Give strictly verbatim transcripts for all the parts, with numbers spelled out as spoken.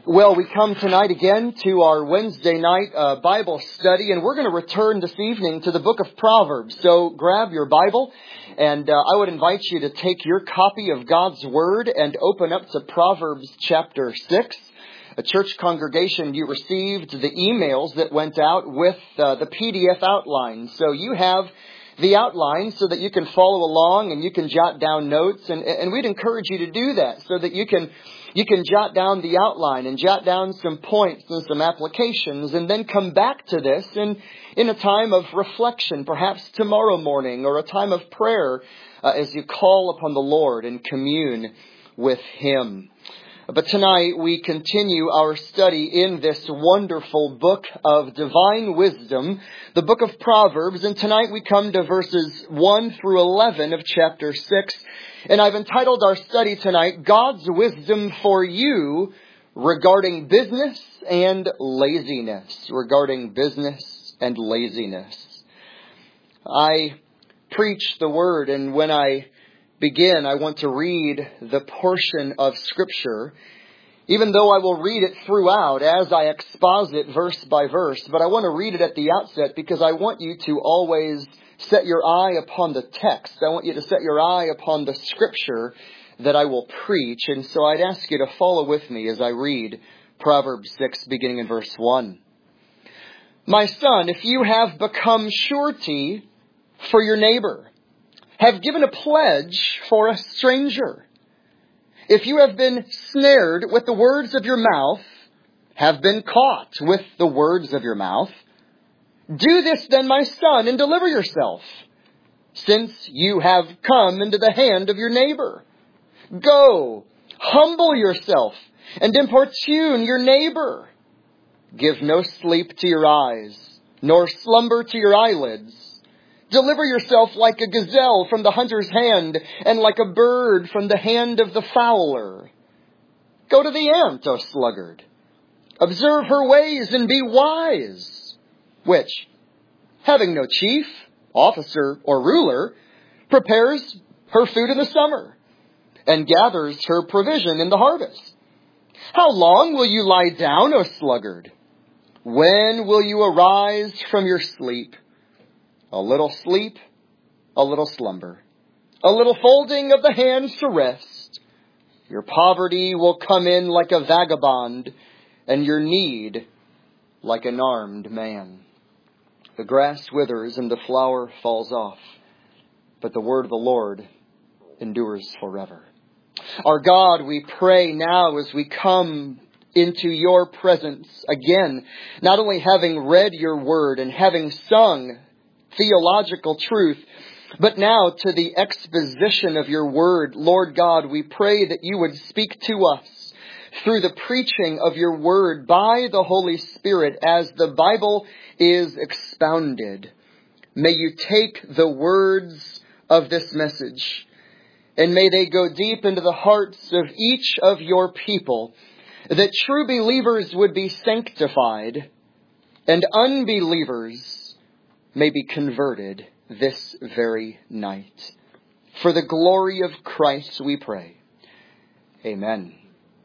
Well, we come tonight again to our Wednesday night uh, Bible study, and we're going to return this evening to the book of Proverbs. So grab your Bible, and uh, I would invite you to take your copy of God's Word and open up to Proverbs chapter six. A church congregation, you received the emails that went out with uh, the P D F outline. So you have the outline so that you can follow along and you can jot down notes. And, and we'd encourage you to do that so that you can you can jot down the outline and jot down some points and some applications and then come back to this in, in a time of reflection, perhaps tomorrow morning, or a time of prayer uh, as you call upon the Lord and commune with Him. But tonight we continue our study in this wonderful book of divine wisdom, the book of Proverbs. And tonight we come to verses one through eleven of chapter six. And I've entitled our study tonight, God's Wisdom for You Regarding Business and Laziness. Regarding business and laziness. I preach the word, and when I begin, I want to read the portion of Scripture, even though I will read it throughout as I exposit verse by verse. But I want to read it at the outset because I want you to always set your eye upon the text. I want you to set your eye upon the Scripture that I will preach. And so I'd ask you to follow with me as I read Proverbs six, beginning in verse one. My son, if you have become surety for your neighbor, have given a pledge for a stranger, if you have been snared with the words of your mouth, have been caught with the words of your mouth, do this then, my son, and deliver yourself, since you have come into the hand of your neighbor. Go, humble yourself, and importune your neighbor. Give no sleep to your eyes, nor slumber to your eyelids. Deliver yourself like a gazelle from the hunter's hand, and like a bird from the hand of the fowler. Go to the ant, O sluggard. Observe her ways and be wise, which, having no chief, officer, or ruler, prepares her food in the summer, and gathers her provision in the harvest. How long will you lie down, O sluggard? When will you arise from your sleep? A little sleep, a little slumber, a little folding of the hands to rest. Your poverty will come in like a vagabond, and your need like an armed man. The grass withers and the flower falls off, but the word of the Lord endures forever. Our God, we pray now as we come into your presence again, not only having read your word and having sung theological truth, but now to the exposition of your word. Lord God, we pray that you would speak to us through the preaching of your word by the Holy Spirit as the Bible is expounded. May you take the words of this message, and may they go deep into the hearts of each of your people, that true believers would be sanctified and unbelievers may be converted this very night. For the glory of Christ we pray. Amen.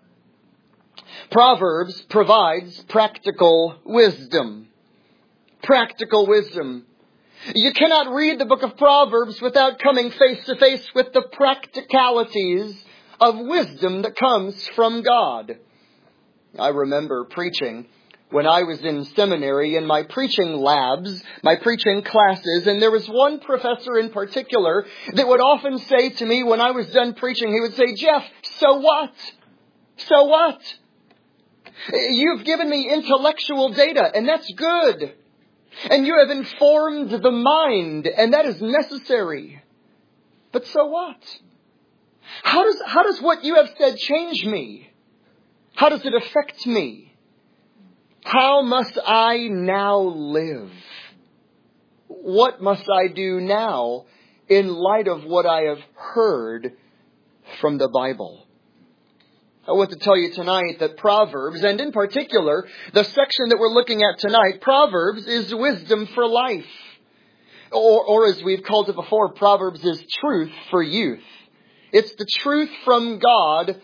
Proverbs provides practical wisdom. Practical wisdom. You cannot read the book of Proverbs without coming face to face with the practicalities of wisdom that comes from God. I remember preaching when I was in seminary in my preaching labs, my preaching classes, and there was one professor in particular that would often say to me when I was done preaching, he would say, Jeff, so what? So what? You've given me intellectual data, and that's good. And you have informed the mind, and that is necessary. But so what? How does, how does what you have said change me? How does it affect me? How must I now live? What must I do now in light of what I have heard from the Bible? I want to tell you tonight that Proverbs, and in particular, the section that we're looking at tonight, Proverbs is wisdom for life. Or, or as we've called it before, Proverbs is truth for youth. It's the truth from God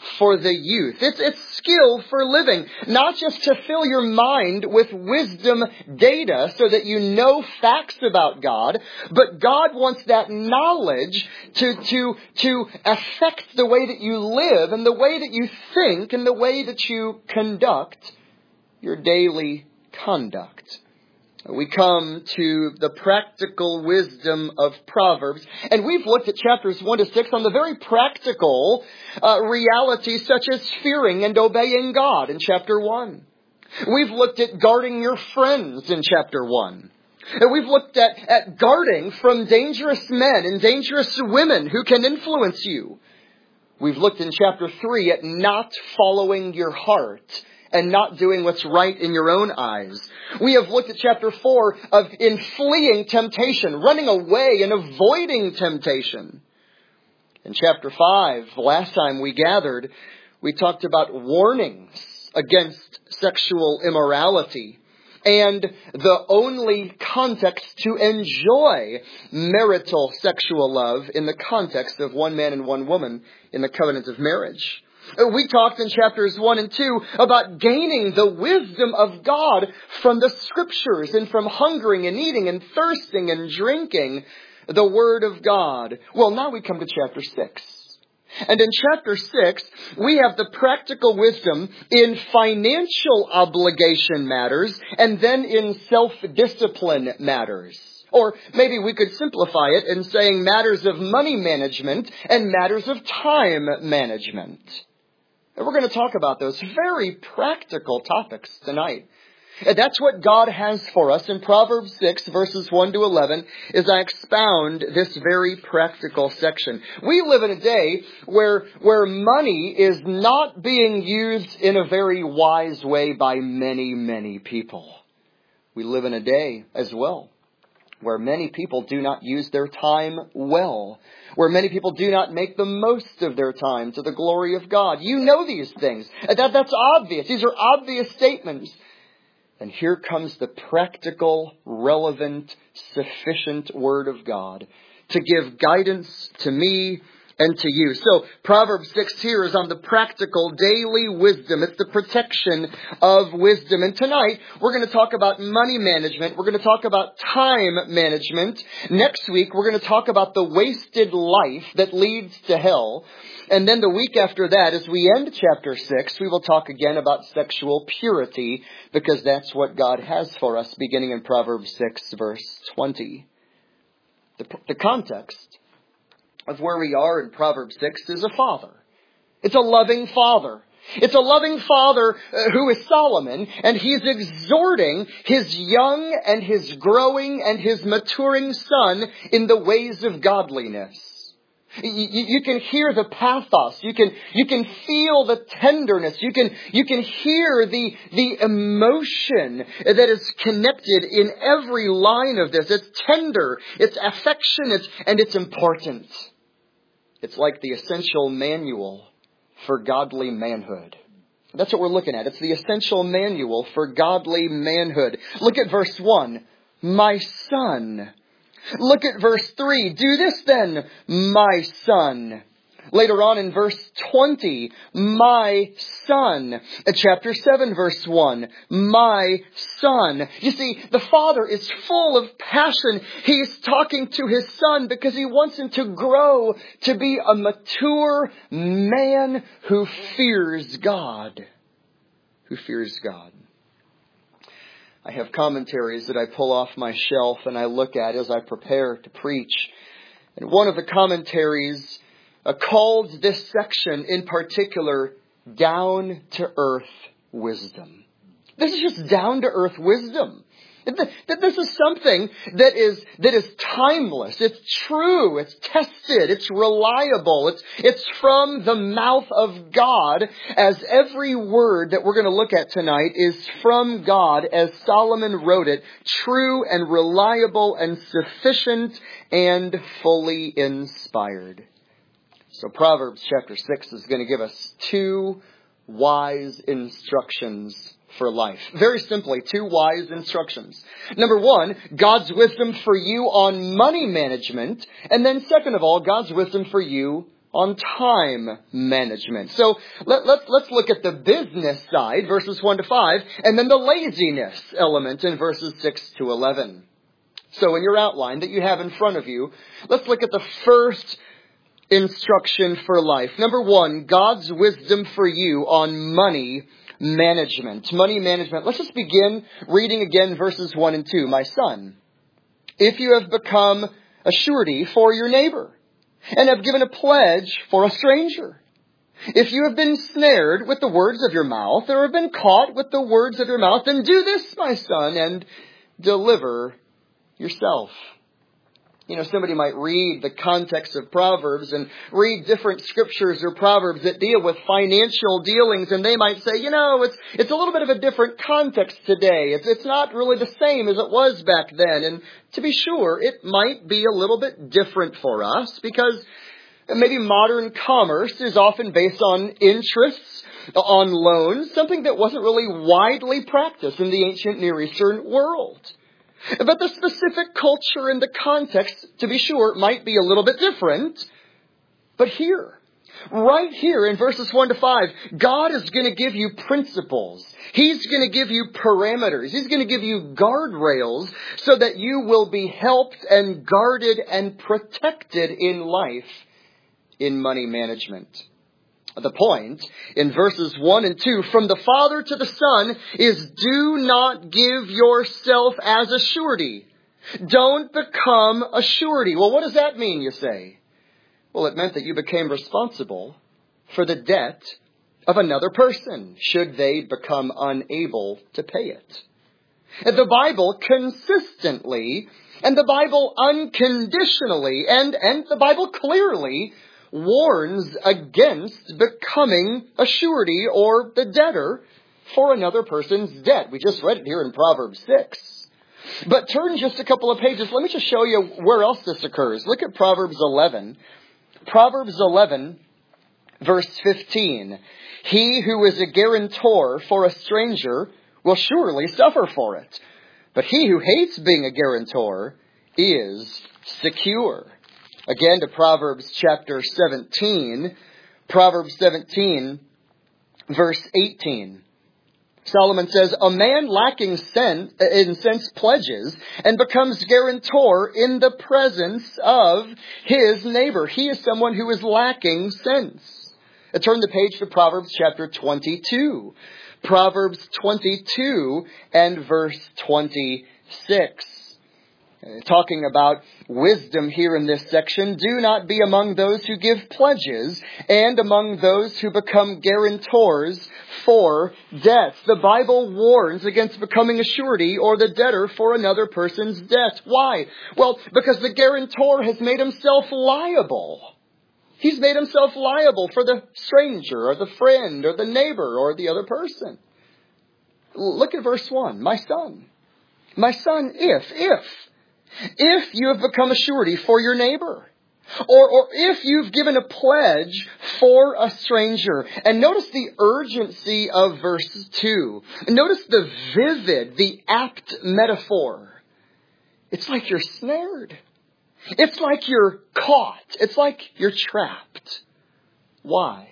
for the youth. It's, it's skill for living, not just to fill your mind with wisdom data so that you know facts about God, but God wants that knowledge to, to, to affect the way that you live and the way that you think and the way that you conduct your daily conduct. We come to the practical wisdom of Proverbs, and we've looked at chapters one to six on the very practical uh, realities such as fearing and obeying God in chapter one. We've looked at guarding your friends in chapter one. And we've looked at, at guarding from dangerous men and dangerous women who can influence you. We've looked in chapter three at not following your heart and not doing what's right in your own eyes. We have looked at chapter four of in fleeing temptation, running away and avoiding temptation. In chapter five, last time we gathered, we talked about warnings against sexual immorality and the only context to enjoy marital sexual love in the context of one man and one woman in the covenant of marriage. We talked in chapters one and two about gaining the wisdom of God from the Scriptures and from hungering and eating and thirsting and drinking the Word of God. Well, now we come to chapter six. And in chapter six, we have the practical wisdom in financial obligation matters and then in self-discipline matters. Or maybe we could simplify it in saying matters of money management and matters of time management. And we're going to talk about those very practical topics tonight. And that's what God has for us in Proverbs six, verses one to eleven, as I expound this very practical section. We live in a day where, where money is not being used in a very wise way by many, many people. We live in a day as well where many people do not use their time well, where many people do not make the most of their time to the glory of God. You know these things. That, that's obvious. These are obvious statements. And here comes the practical, relevant, sufficient Word of God to give guidance to me and to you. So Proverbs six here is on the practical daily wisdom. It's the protection of wisdom. And tonight we're going to talk about money management. We're going to talk about time management. Next week we're going to talk about the wasted life that leads to hell. And then the week after that, as we end chapter six, we will talk again about sexual purity, because that's what God has for us, beginning in Proverbs six, verse twenty. The, the context of where we are in Proverbs six is a father. It's a loving father. It's a loving father uh, who is Solomon, and he's exhorting his young and his growing and his maturing son in the ways of godliness. You, you can hear the pathos. You can, you can feel the tenderness. You can, you can hear the, the emotion that is connected in every line of this. It's tender, it's affectionate, and it's important. It's like the essential manual for godly manhood. That's what we're looking at. It's the essential manual for godly manhood. Look at verse one. My son. Look at verse three. Do this then, my son. Later on in verse twenty, my son. Chapter seven, verse one, my son. You see, the father is full of passion. He's talking to his son because he wants him to grow to be a mature man who fears God. Who fears God. I have commentaries that I pull off my shelf and I look at as I prepare to preach. And one of the commentaries uh, called this section in particular down-to-earth wisdom. This is just down-to-earth wisdom. That this is something that is that is timeless. It's true. It's tested. It's reliable. It's it's from the mouth of God, as every word that we're going to look at tonight is from God, as Solomon wrote it, true and reliable and sufficient and fully inspired. So Proverbs chapter six is going to give us two wise instructions for life. Very simply, two wise instructions. Number one, God's wisdom for you on money management. And then second of all, God's wisdom for you on time management. So let, let's, let's look at the business side, verses one to five, and then the laziness element in verses six to eleven. So in your outline that you have in front of you, let's look at the first instruction for life. Number one, God's wisdom for you on money management. Money management. Let's just begin reading again verses one and two. My son, if you have become a surety for your neighbor, and have given a pledge for a stranger, if you have been snared with the words of your mouth, or have been caught with the words of your mouth, then do this, my son, and deliver yourself. You know, somebody might read the context of Proverbs and read different scriptures or Proverbs that deal with financial dealings, and they might say, you know, it's it's a little bit of a different context today. It's, it's not really the same as it was back then. And to be sure, it might be a little bit different for us because maybe modern commerce is often based on interests, on loans, something that wasn't really widely practiced in the ancient Near Eastern world. But the specific culture and the context, to be sure, might be a little bit different. But here, right here in verses one to five, God is going to give you principles. He's going to give you parameters. He's going to give you guardrails so that you will be helped and guarded and protected in life in money management. The point in verses one and two, from the Father to the Son, is do not give yourself as a surety. Don't become a surety. Well, what does that mean, you say? Well, it meant that you became responsible for the debt of another person, should they become unable to pay it. The Bible consistently, and the Bible unconditionally, and, and the Bible clearly warns against becoming a surety or the debtor for another person's debt. We just read it here in Proverbs six. But turn just a couple of pages. Let me just show you where else this occurs. Look at Proverbs eleven. Proverbs eleven, verse fifteen. He who is a guarantor for a stranger will surely suffer for it. But he who hates being a guarantor is secure. Again to Proverbs chapter seventeen, Proverbs seventeen, verse eighteen. Solomon says, a man lacking sense, in sense pledges and becomes guarantor in the presence of his neighbor. He is someone who is lacking sense. Turn the page to Proverbs chapter twenty-two. Proverbs twenty-two and verse twenty-six. Talking about wisdom here in this section, do not be among those who give pledges and among those who become guarantors for debts. The Bible warns against becoming a surety or the debtor for another person's debt. Why? Well, because the guarantor has made himself liable. He's made himself liable for the stranger or the friend or the neighbor or the other person. Look at verse one. My son, my son, if, if, If you have become a surety for your neighbor, or, or if you've given a pledge for a stranger. And notice the urgency of verse two. Notice the vivid, the apt metaphor. It's like you're snared. It's like you're caught. It's like you're trapped. Why?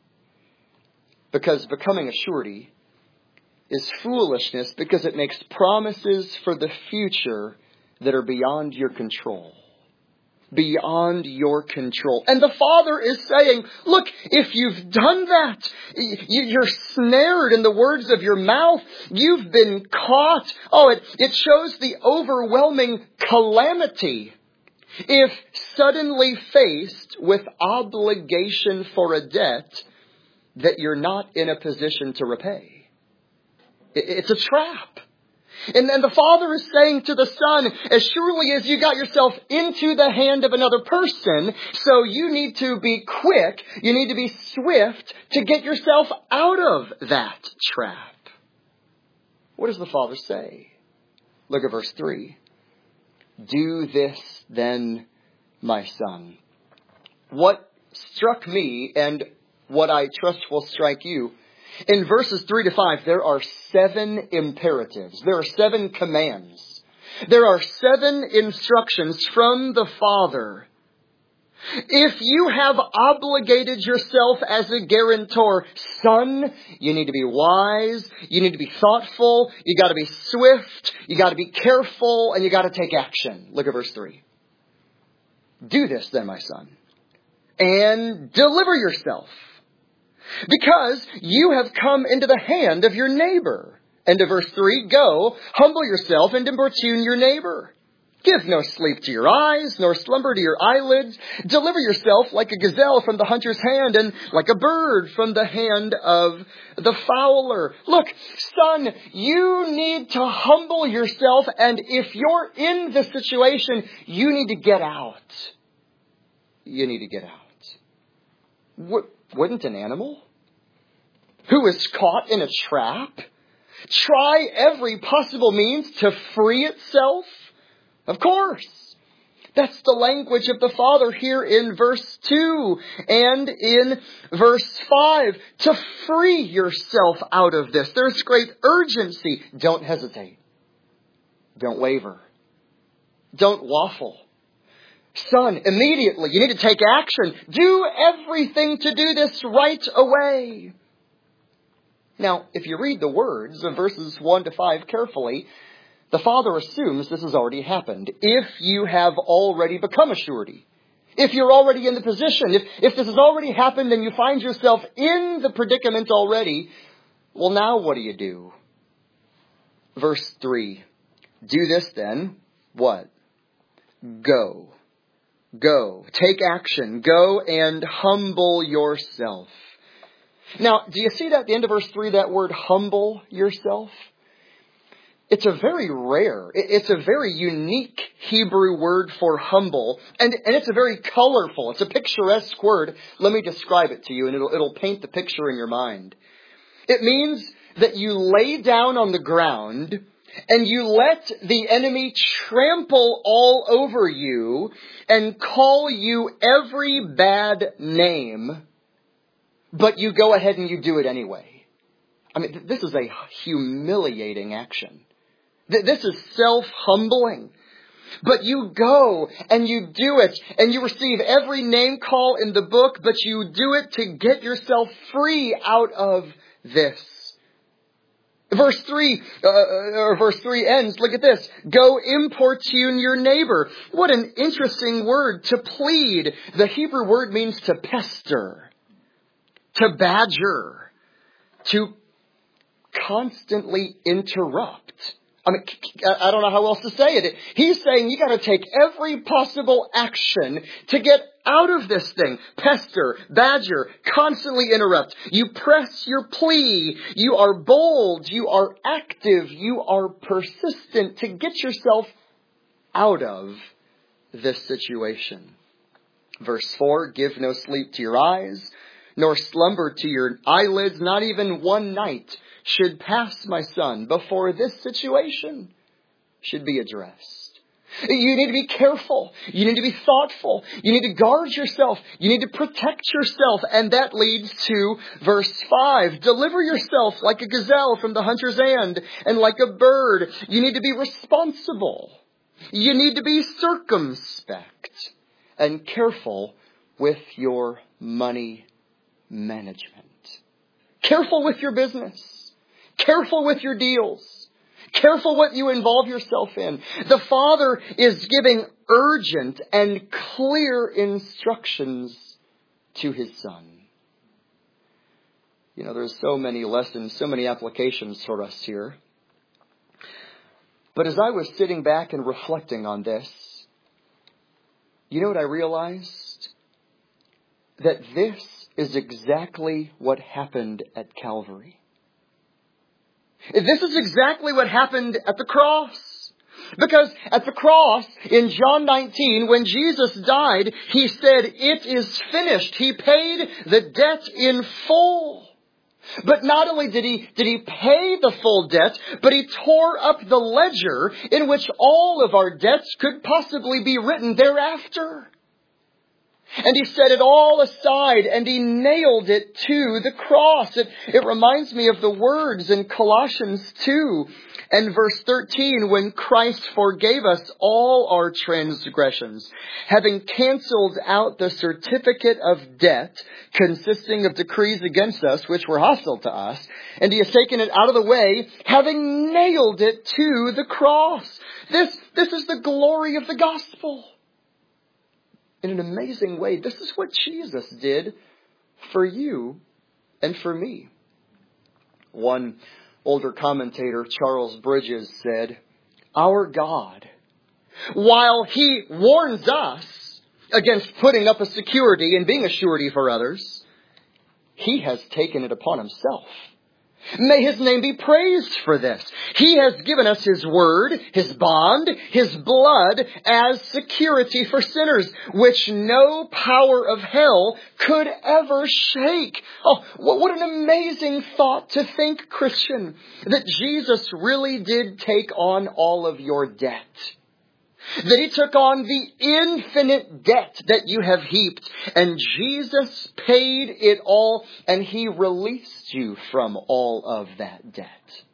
Because becoming a surety is foolishness because it makes promises for the future that are beyond your control. Beyond your control. And the Father is saying, look, if you've done that, you're snared in the words of your mouth. You've been caught. Oh, it, it shows the overwhelming calamity if suddenly faced with obligation for a debt that you're not in a position to repay. It's a trap. And then the Father is saying to the Son, as surely as you got yourself into the hand of another person, so you need to be quick, you need to be swift to get yourself out of that trap. What does the Father say? Look at verse three. Do this then, my son. What struck me and what I trust will strike you, in verses three to five, there are seven imperatives. There are seven commands. There are seven instructions from the Father If you have obligated yourself as a guarantor, son, you need to be wise, you need to be thoughtful, you got to be swift, you got to be careful, and you got to take action. Look at verse three. Do this then, my son, and deliver yourself, because you have come into the hand of your neighbor. End of verse three, go, humble yourself and importune your neighbor. Give no sleep to your eyes, nor slumber to your eyelids. Deliver yourself like a gazelle from the hunter's hand, and like a bird from the hand of the fowler. Look, son, you need to humble yourself, and if you're in the situation, you need to get out. You need to get out. W- wouldn't an animal who is caught in a trap try every possible means to free itself? Of course. That's the language of the Father here in verse two and in verse five. To free yourself out of this. There's great urgency. Don't hesitate. Don't waver. Don't waffle. Son, immediately, you need to take action. Do everything to do this right away. Now, if you read the words of verses one to five carefully, the Father assumes this has already happened. If you have already become a surety, if you're already in the position, if, if this has already happened and you find yourself in the predicament already, well, now what do you do? Verse three, do this then, what? Go. Go. Take action. Go and humble yourself. Now, do you see that at the end of verse three, that word humble yourself? It's a very rare, it's a very unique Hebrew word for humble, and, and it's a very colorful, it's a picturesque word. Let me describe it to you, and it'll, it'll paint the picture in your mind. It means that you lay down on the ground, and you let the enemy trample all over you, and call you every bad name, but you go ahead and you do it anyway. I mean, this is a humiliating action. This is self-humbling. But you go and you do it and you receive every name call in the book, but you do it to get yourself free out of this. Verse three, uh, or verse three ends, look at this. Go importune your neighbor. What an interesting word, to plead. The Hebrew word means to pester, to badger, to constantly interrupt. I mean, I don't know how else to say it. He's saying you got to take every possible action to get out of this thing. Pester, badger, constantly interrupt. You press your plea. You are bold. You are active. You are persistent to get yourself out of this situation. Verse four, give no sleep to your eyes, nor slumber to your eyelids, not even one night should pass, my son, before this situation should be addressed. You need to be careful. You need to be thoughtful. You need to guard yourself. You need to protect yourself. And that leads to verse five. Deliver yourself like a gazelle from the hunter's hand, and like a bird. You need to be responsible. You need to be circumspect and careful with your money management. Careful with your business. Careful with your deals. Careful what you involve yourself in. The Father is giving urgent and clear instructions to His Son. You know, there's so many lessons, so many applications for us here. But as I was sitting back and reflecting on this, you know what I realized? That this is exactly what happened at Calvary. This is exactly what happened at the cross. Because at the cross, in John nineteen, when Jesus died, He said, it is finished. He paid the debt in full. But not only did he, did he pay the full debt, but He tore up the ledger in which all of our debts could possibly be written thereafter. And he set it all aside and he nailed it to the cross. It, it reminds me of the words in Colossians two and verse thirteen, when Christ forgave us all our transgressions, having canceled out the certificate of debt consisting of decrees against us, which were hostile to us, and he has taken it out of the way, having nailed it to the cross. This, this is the glory of the gospel. In an amazing way, this is what Jesus did for you and for me. One older commentator, Charles Bridges, said, "Our God, while he warns us against putting up a security and being a surety for others, he has taken it upon himself. May his name be praised for this. He has given us his word, his bond, his blood as security for sinners, which no power of hell could ever shake." Oh, what an amazing thought to think, Christian, that Jesus really did take on all of your debt. That he took on the infinite debt that you have heaped. And Jesus paid it all, and he released you from all of that debt.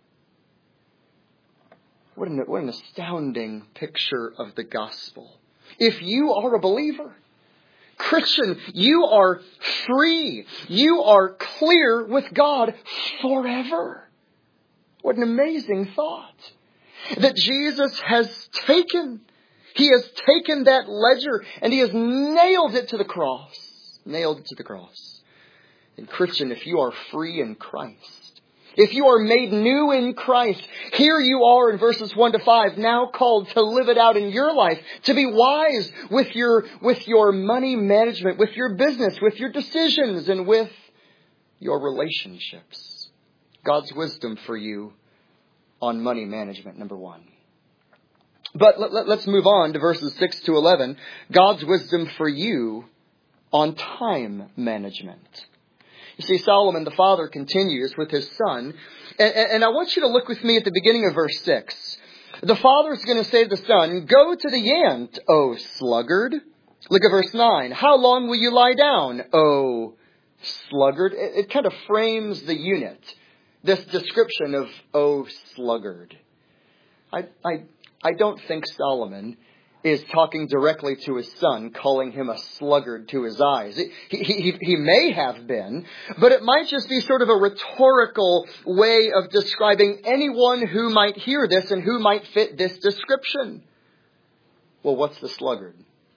What an, what an astounding picture of the gospel. If you are a believer, Christian, you are free. You are clear with God forever. What an amazing thought. That Jesus has taken He has taken that ledger and he has nailed it to the cross. Nailed it to the cross. And Christian, if you are free in Christ, if you are made new in Christ, here you are in verses one to five, now called to live it out in your life, to be wise with your, with your money management, with your business, with your decisions, and with your relationships. God's wisdom for you on money management, number one. But let, let, let's move on to verses six to eleven. God's wisdom for you on time management. You see, Solomon the father continues with his son. And, and I want you to look with me at the beginning of verse six. The father is going to say to the son, "Go to the ant, O sluggard." Look at verse nine. "How long will you lie down, O sluggard?" It, it kind of frames the unit. This description of O sluggard. I... I I don't think Solomon is talking directly to his son, calling him a sluggard to his eyes. He, he, he may have been, but it might just be sort of a rhetorical way of describing anyone who might hear this and who might fit this description. Well, what's the sluggard?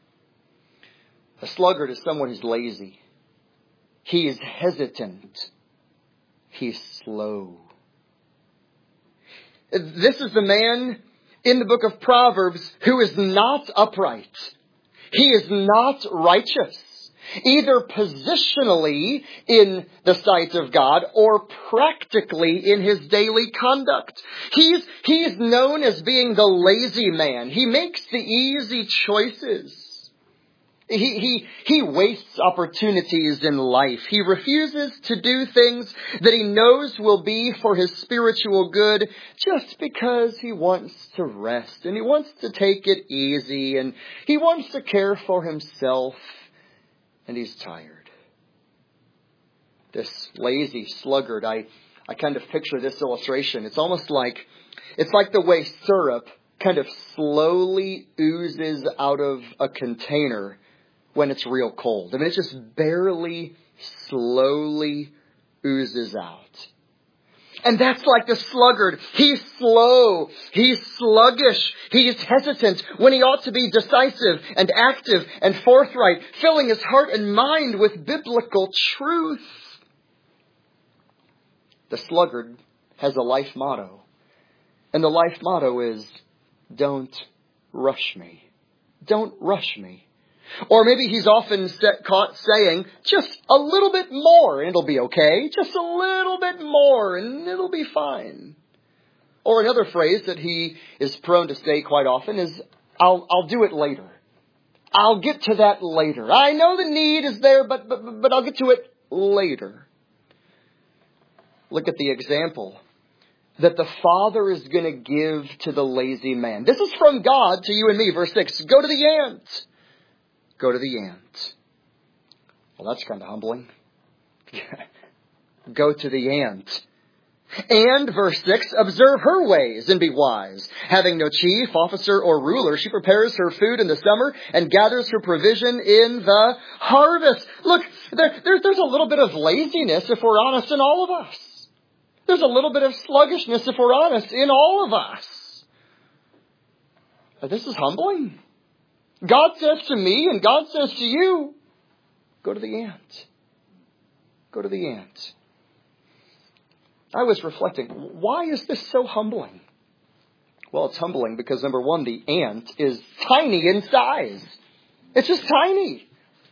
A sluggard is someone who's lazy. He is hesitant. He's slow. This is the man in the book of Proverbs who is not upright. He is not righteous, either positionally in the sight of God or practically in his daily conduct. He's, he's known as being the lazy man. He makes the easy choices. He, he, he wastes opportunities in life. He refuses to do things that he knows will be for his spiritual good just because he wants to rest and he wants to take it easy and he wants to care for himself and he's tired. This lazy sluggard, I, I kind of picture this illustration. It's almost like, it's like the way syrup kind of slowly oozes out of a container when it's real cold. I mean, it just barely, slowly oozes out. And that's like the sluggard. He's slow. He's sluggish. He's hesitant when he ought to be decisive and active and forthright, filling his heart and mind with biblical truth. The sluggard has a life motto. And the life motto is, "Don't rush me. Don't rush me." Or maybe he's often set, caught saying, "Just a little bit more and it'll be okay. Just a little bit more and it'll be fine." Or another phrase that he is prone to say quite often is, I'll, I'll do it later. I'll get to that later. I know the need is there, but, but, but I'll get to it later. Look at the example that the Father is going to give to the lazy man. This is from God to you and me. Verse six, "Go to the ant. Go to the ant." Well, that's kind of humbling. Go to the ant. And, verse six, observe her ways and be wise. Having no chief, officer, or ruler, she prepares her food in the summer and gathers her provision in the harvest. Look, there, there, there's a little bit of laziness, if we're honest, in all of us. There's a little bit of sluggishness, if we're honest, in all of us. But this is humbling. God says to me and God says to you, go to the ant. Go to the ant. I was reflecting, why is this so humbling? Well, it's humbling because, number one, the ant is tiny in size. It's just tiny.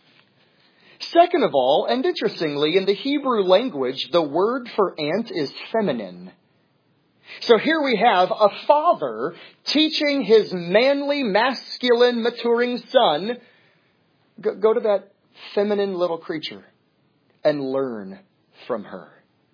Second of all, and interestingly, in the Hebrew language, the word for ant is feminine. So here we have a father teaching his manly, masculine, maturing son, go, go to that feminine little creature and learn from her.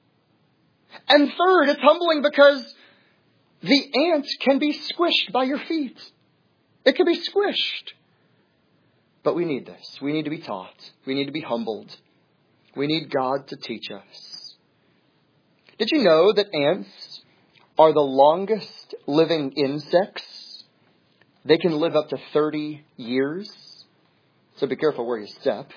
And third, it's humbling because the ant can be squished by your feet. It can be squished. But we need this. We need to be taught. We need to be humbled. We need God to teach us. Did you know that ants are the longest living insects? They can live up to thirty years. So be careful where you step.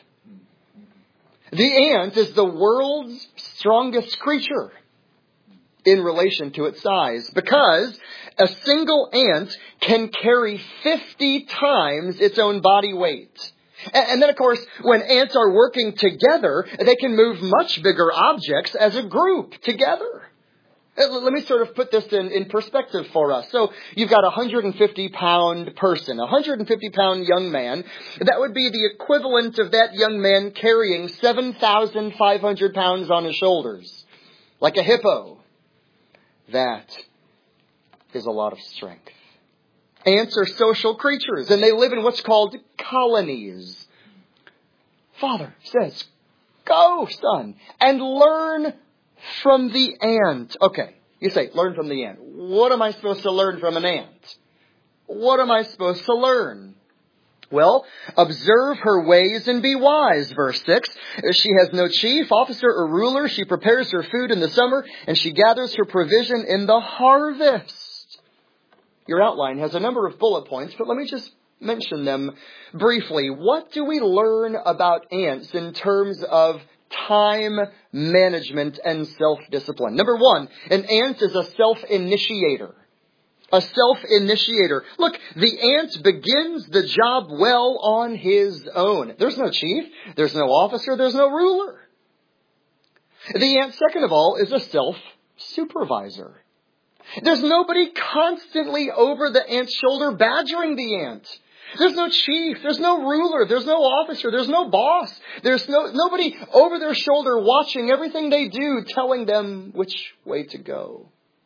The ant is the world's strongest creature in relation to its size, because a single ant can carry fifty times its own body weight. And then, of course, when ants are working together, they can move much bigger objects as a group together. Let me sort of put this in, in perspective for us. So you've got a one hundred fifty pound person, a one hundred fifty pound young man. That would be the equivalent of that young man carrying seven thousand five hundred pounds on his shoulders, like a hippo. That is a lot of strength. Ants are social creatures, and they live in what's called colonies. Father says, go, son, and learn from the ant. Okay, you say, learn from the ant. What am I supposed to learn from an ant? What am I supposed to learn? Well, observe her ways and be wise, verse six. She has no chief, officer, or ruler. She prepares her food in the summer, and she gathers her provision in the harvest. Your outline has a number of bullet points, but let me just mention them briefly. What do we learn about ants in terms of time management and self-discipline? Number one, an ant is a self-initiator. A self-initiator. Look, the ant begins the job well on his own. There's no chief, there's no officer, there's no ruler. The ant, second of all, is a self-supervisor. There's nobody constantly over the ant's shoulder badgering the ant. There's no chief, there's no ruler, there's no officer, there's no boss. There's no nobody over their shoulder watching everything they do, telling them which way to go.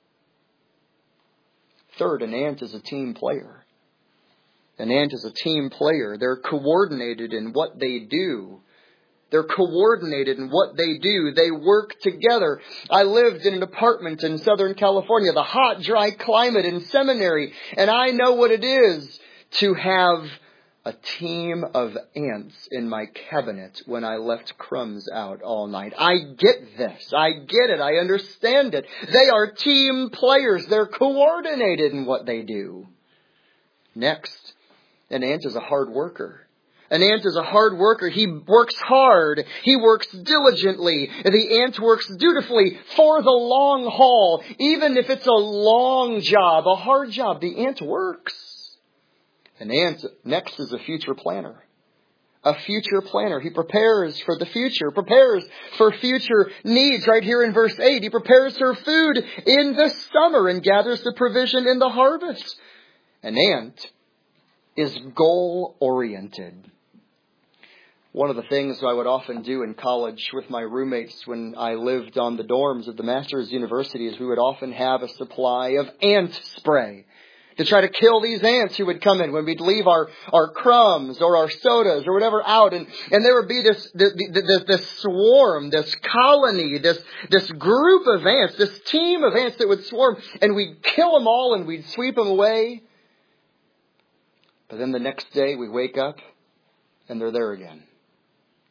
Third, an ant is a team player. An ant is a team player. They're coordinated in what they do. They're coordinated in what they do. They work together. I lived in an apartment in Southern California, the hot, dry climate in seminary, and I know what it is to have a team of ants in my cabinet when I left crumbs out all night. I get this. I get it. I understand it. They are team players. They're coordinated in what they do. Next, an ant is a hard worker. An ant is a hard worker. He works hard. He works diligently. The ant works dutifully for the long haul. Even if it's a long job, a hard job, the ant works. An ant, next, is a future planner. A future planner. He prepares for the future, prepares for future needs. Right here in verse eight, he prepares her food in the summer and gathers the provision in the harvest. An ant is goal-oriented. One of the things I would often do in college with my roommates when I lived on the dorms at the Master's University is we would often have a supply of ant spray to try to kill these ants who would come in when we'd leave our, our crumbs or our sodas or whatever out. And, and there would be this, this, this, this swarm, this colony, this, this group of ants, this team of ants that would swarm. And we'd kill them all and we'd sweep them away. But then the next day we wake up and they're there again.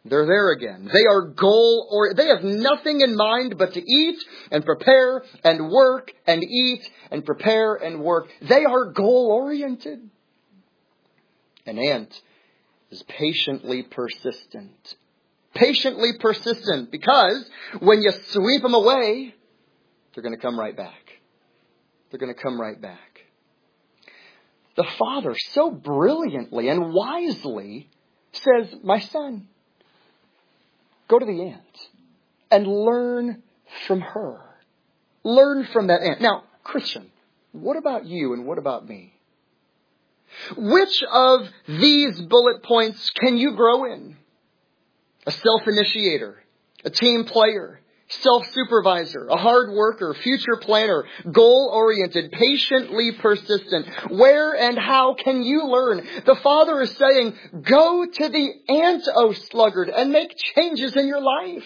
They're there again. They are goal or they have nothing in mind but to eat and prepare and work and eat and prepare and work. They are goal oriented. An ant is patiently persistent. Patiently persistent because when you sweep them away, they're going to come right back. They're going to come right back. The Father so brilliantly and wisely says, my son, go to the ant and learn from her. Learn from that ant. Now, Christian, what about you and what about me? Which of these bullet points can you grow in? A self-initiator, a team player, self-supervisor, a hard worker, future planner, goal-oriented, patiently persistent. Where and how can you learn? The Father is saying, go to the ant, O sluggard, and make changes in your life.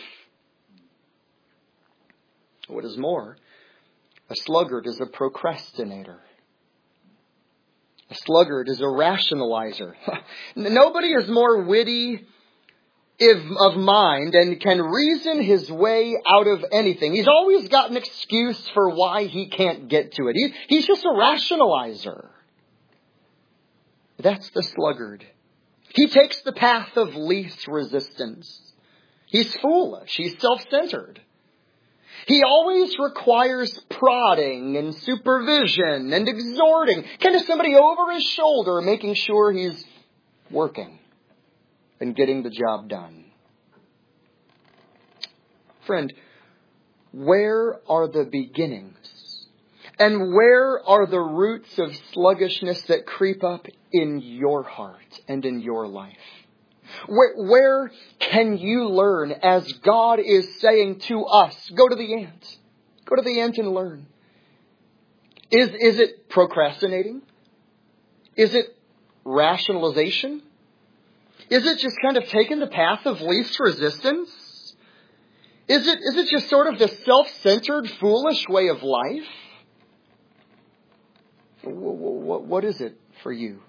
What is more, a sluggard is a procrastinator. A sluggard is a rationalizer. Nobody is more witty If of mind and can reason his way out of anything. He's always got an excuse for why he can't get to it. He, he's just a rationalizer. That's the sluggard. He takes the path of least resistance. He's foolish. He's self-centered. He always requires prodding and supervision and exhorting. Kind of somebody over his shoulder making sure he's working and getting the job done. Friend, where are the beginnings? And where are the roots of sluggishness that creep up in your heart and in your life? Where, where can you learn as God is saying to us, go to the ant. Go to the ant and learn. Is, is it procrastinating? Is it rationalization? Is it just kind of taking the path of least resistance? Is it, is it just sort of this self-centered, foolish way of life? What, what is it for you?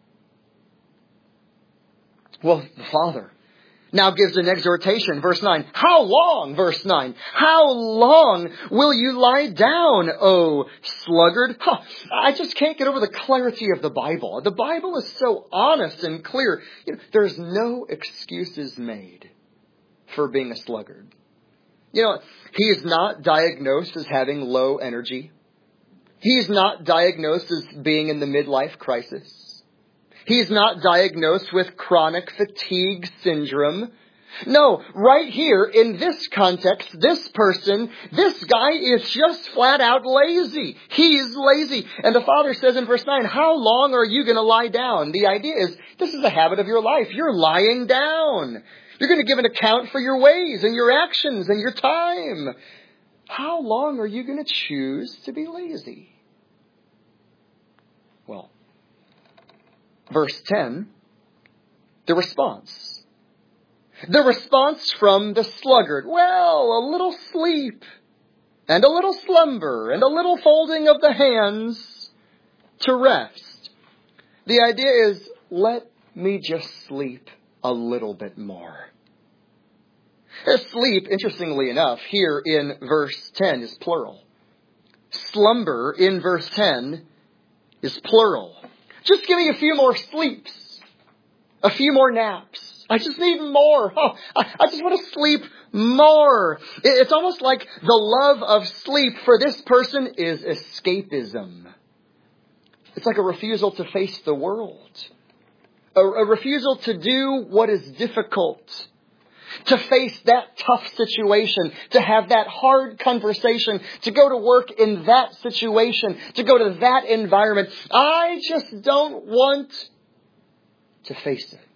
Well, the Father now gives an exhortation. Verse nine. How long, verse nine, how long will you lie down, O sluggard? Huh, I just can't get over the clarity of the Bible. The Bible is so honest and clear. You know, there's no excuses made for being a sluggard. You know, he is not diagnosed as having low energy. He's not diagnosed as being in the midlife crisis. He's not diagnosed with chronic fatigue syndrome. No, right here in this context, this person, this guy is just flat out lazy. He's lazy. And the Father says in verse nine, how long are you going to lie down? The idea is, this is a habit of your life. You're lying down. You're going to give an account for your ways and your actions and your time. How long are you going to choose to be lazy? Well, verse ten, the response. The response from the sluggard. Well, a little sleep and a little slumber and a little folding of the hands to rest. The idea is, let me just sleep a little bit more. Sleep, interestingly enough, here in verse ten is plural. Slumber in verse ten is plural. Just give me a few more sleeps. A few more naps. I just need more. Oh, I, I just want to sleep more. It, it's almost like the love of sleep for this person is escapism. It's like a refusal to face the world. A, a refusal to do what is difficult. To face that tough situation, to have that hard conversation, to go to work in that situation, to go to that environment. I just don't want to face it.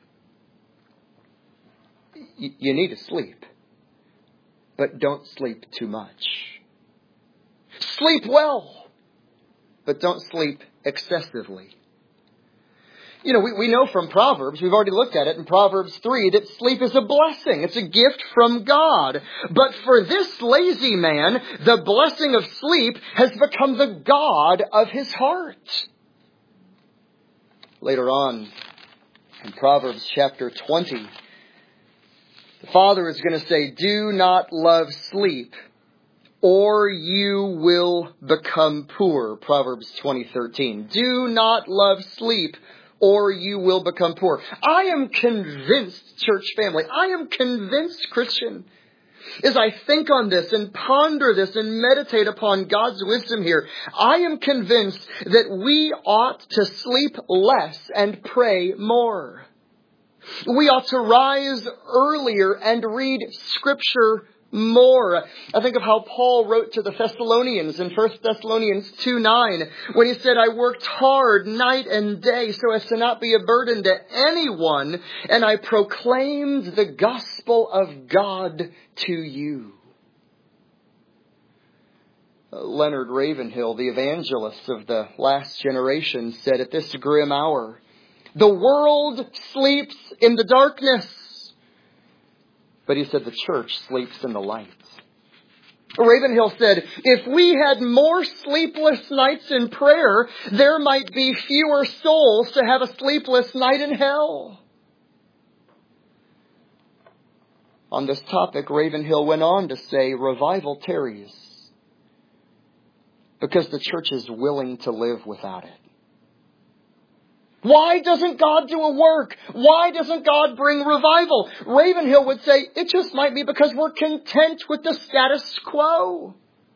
You, you need to sleep, but don't sleep too much. Sleep well, but don't sleep excessively. You know, we, we know from Proverbs, we've already looked at it in Proverbs three, that sleep is a blessing. It's a gift from God. But for this lazy man, the blessing of sleep has become the god of his heart. Later on, in Proverbs chapter twenty, The Father is going to say, do not love sleep, or you will become poor. Proverbs twenty thirteen. Do not love sleep, or you will become poor. I am convinced, church family, I am convinced, Christian, as I think on this and ponder this and meditate upon God's wisdom here, I am convinced that we ought to sleep less and pray more. We ought to rise earlier and read Scripture more. I think of how Paul wrote to the Thessalonians in First Thessalonians two nine, when he said, I worked hard night and day so as to not be a burden to anyone, and I proclaimed the gospel of God to you. Leonard Ravenhill, the evangelist of the last generation, said at this grim hour, the world sleeps in the darkness. But he said the church sleeps in the light. Ravenhill said, if we had more sleepless nights in prayer, there might be fewer souls to have a sleepless night in hell. On this topic, Ravenhill went on to say, revival tarries because the church is willing to live without it. Why doesn't God do a work? Why doesn't God bring revival? Ravenhill would say, it just might be because we're content with the status quo.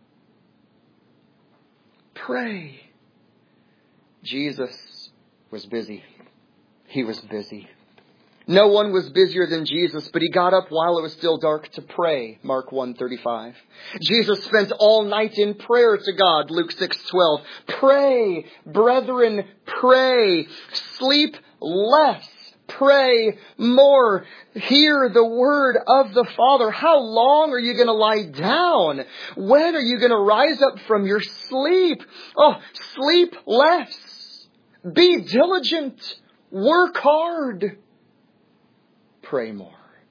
Pray. Jesus was busy. He was busy. No one was busier than Jesus, but he got up while it was still dark to pray, Mark one thirty-five. Jesus spent all night in prayer to God, Luke six twelve. Pray, brethren, pray. Sleep less. Pray more. Hear the word of the Father. How long are you going to lie down? When are you going to rise up from your sleep? Oh, sleep less. Be diligent. Work hard. Pray more.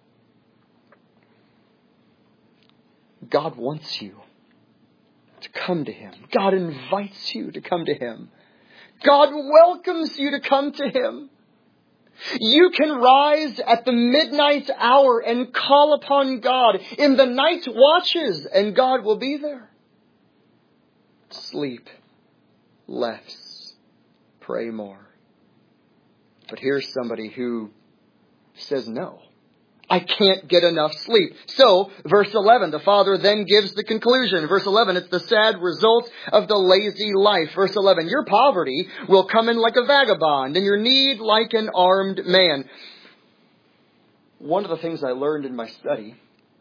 God wants you to come to Him. God invites you to come to Him. God welcomes you to come to Him. You can rise at the midnight hour and call upon God in the night watches, and God will be there. Sleep less. Pray more. But here's somebody who says no. I can't get enough sleep. So, verse eleven, the Father then gives the conclusion. Verse eleven, it's the sad result of the lazy life. Verse eleven, your poverty will come in like a vagabond, and your need like an armed man. One of the things I learned in my study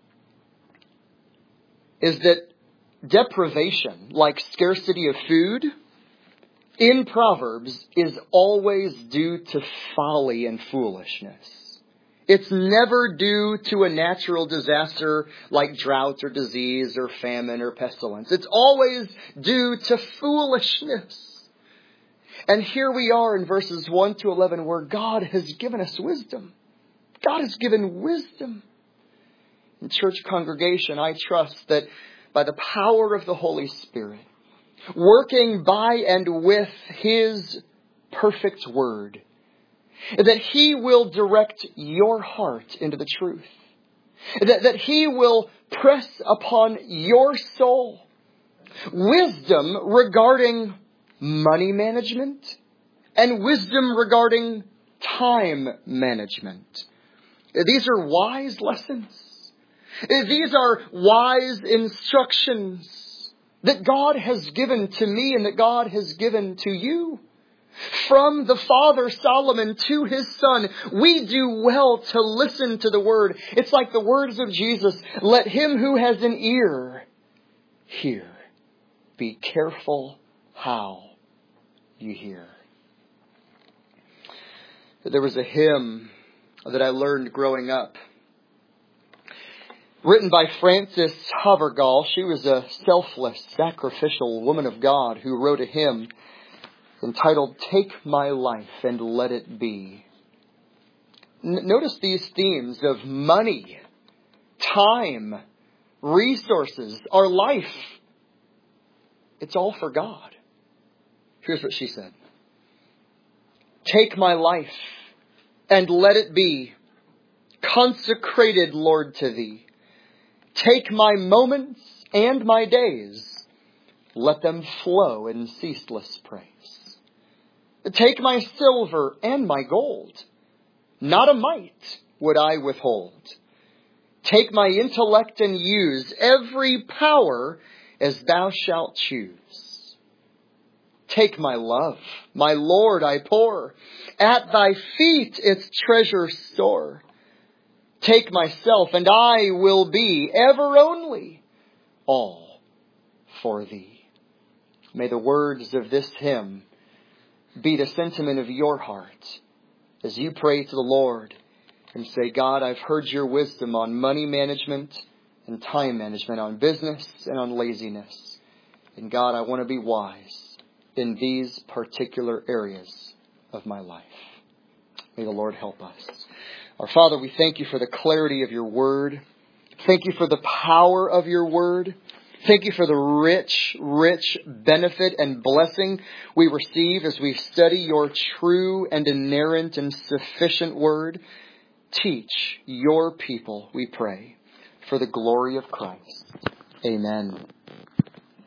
is that deprivation, like scarcity of food, in Proverbs is always due to folly and foolishness. It's never due to a natural disaster like drought or disease or famine or pestilence. It's always due to foolishness. And here we are in verses one to eleven where God has given us wisdom. God has given wisdom. In church congregation, I trust that by the power of the Holy Spirit, working by and with His perfect word, that He will direct your heart into the truth. That, that He will press upon your soul wisdom regarding money management and wisdom regarding time management. These are wise lessons. These are wise instructions that God has given to me and that God has given to you. From the Father Solomon to his Son, we do well to listen to the Word. It's like the words of Jesus, let him who has an ear hear. Be careful how you hear. There was a hymn that I learned growing up, written by Frances Havergal. She was a selfless, sacrificial woman of God who wrote a hymn entitled, Take My Life and Let It Be. N- notice these themes of money, time, resources, our life. It's all for God. Here's what she said. Take my life and let it be consecrated, Lord, to Thee. Take my moments and my days. Let them flow in ceaseless praise. Take my silver and my gold. Not a mite would I withhold. Take my intellect and use every power as Thou shalt choose. Take my love, my Lord, I pour at Thy feet its treasure store. Take myself, and I will be ever only all for Thee. May the words of this hymn be the sentiment of your heart as you pray to the Lord and say, God, I've heard your wisdom on money management and time management, on business and on laziness. And God, I want to be wise in these particular areas of my life. May the Lord help us. Our Father, we thank you for the clarity of your word. Thank you for the power of your word. Thank you for the rich, rich benefit and blessing we receive as we study your true and inerrant and sufficient word. Teach your people, we pray, for the glory of Christ. Amen.